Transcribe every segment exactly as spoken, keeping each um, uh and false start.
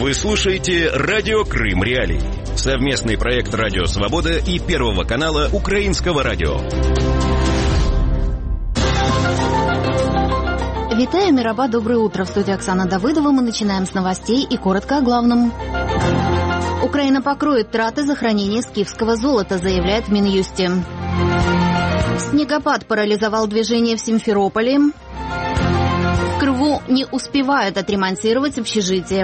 Вы слушаете «Радио Крым Реалии». Совместный проект «Радио Свобода» и Первого канала Украинского радио. Витаю, Мираба, доброе утро. В студии Оксана Давыдова. Мы начинаем с новостей и коротко о главном. Украина покроет траты за хранение скифского золота, заявляет в Минюсте. Снегопад парализовал движение в Симферополе. В Крыму не успевают отремонтировать общежитие.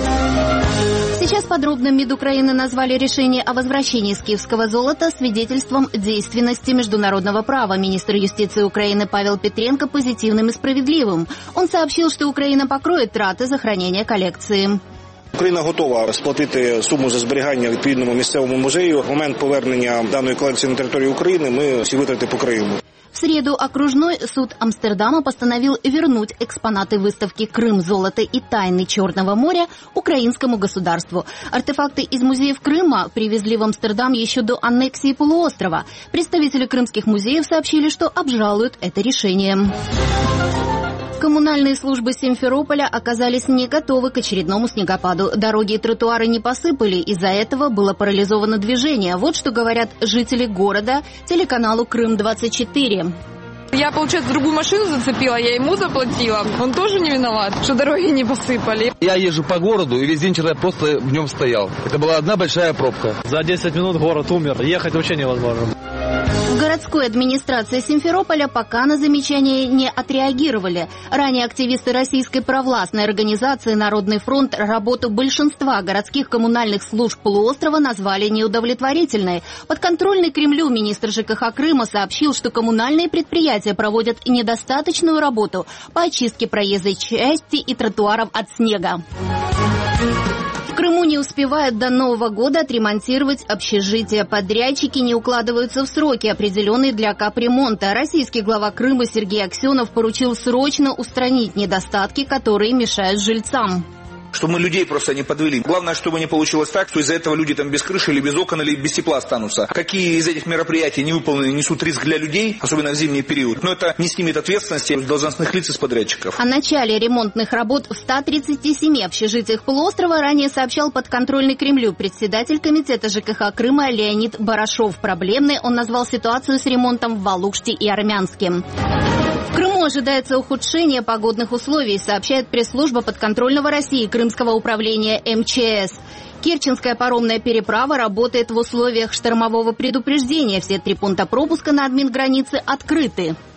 Сейчас подробно МИД Украины назвали решение о возвращении скифского золота свидетельством действенности международного права. Министр юстиции Украины Павел Петренко позитивным и справедливым. Он сообщил, что Украина покроет траты за хранение коллекции. Україна готова сплатити суму за зберігання відповідному місцевому музею. В момент повернення даної колекції на територію України ми всі витрати покриємо. В среду окружной суд Амстердама постановил вернуть экспонаты выставки «Крым. Золото и тайны Черного моря» украинскому государству. Артефакты из музеев Крыма привезли в Амстердам еще до аннексии полуострова. Представители крымских музеев сообщили, что обжалуют это решение. Коммунальные службы Симферополя оказались не готовы к очередному снегопаду. Дороги и тротуары не посыпали, из-за этого было парализовано движение. Вот что говорят жители города телеканалу Крым двадцать четыре. Я, получается, другую машину зацепила, я ему заплатила. Он тоже не виноват, что дороги не посыпали. Я езжу по городу, и весь день вчера просто в нем стоял. Это была одна большая пробка. За десять минут город умер, ехать вообще невозможно. В городской администрации Симферополя пока на замечания не отреагировали. Ранее активисты российской провластной организации «Народный фронт» работу большинства городских коммунальных служб полуострова назвали неудовлетворительной. Подконтрольный Кремлю министр ЖКХ Крыма сообщил, что коммунальные предприятия проводят недостаточную работу по очистке проезжей части и тротуаров от снега. В Крыму не успевают до Нового года отремонтировать общежития. Подрядчики не укладываются в сроки, определенные для капремонта. Российский глава Крыма Сергей Аксенов поручил срочно устранить недостатки, которые мешают жильцам. Чтобы мы людей просто не подвели. Главное, чтобы не получилось так, что из-за этого люди там без крыши или без окон или без тепла останутся. Какие из этих мероприятий не выполнены, несут риск для людей, особенно в зимний период. Но это не снимет ответственности должностных лиц из подрядчиков. О начале ремонтных работ в ста тридцати семи общежитиях полуострова ранее сообщал подконтрольный Кремлю председатель комитета ЖКХ Крыма Леонид Барашов. Проблемной он назвал ситуацию с ремонтом в Валуште и Армянске. В Крыму ожидается ухудшение погодных условий, сообщает пресс-служба подконтрольного России Крымского управления эм че эс. Керченская паромная переправа работает в условиях штормового предупреждения. Все три пункта пропуска на админгранице открыты.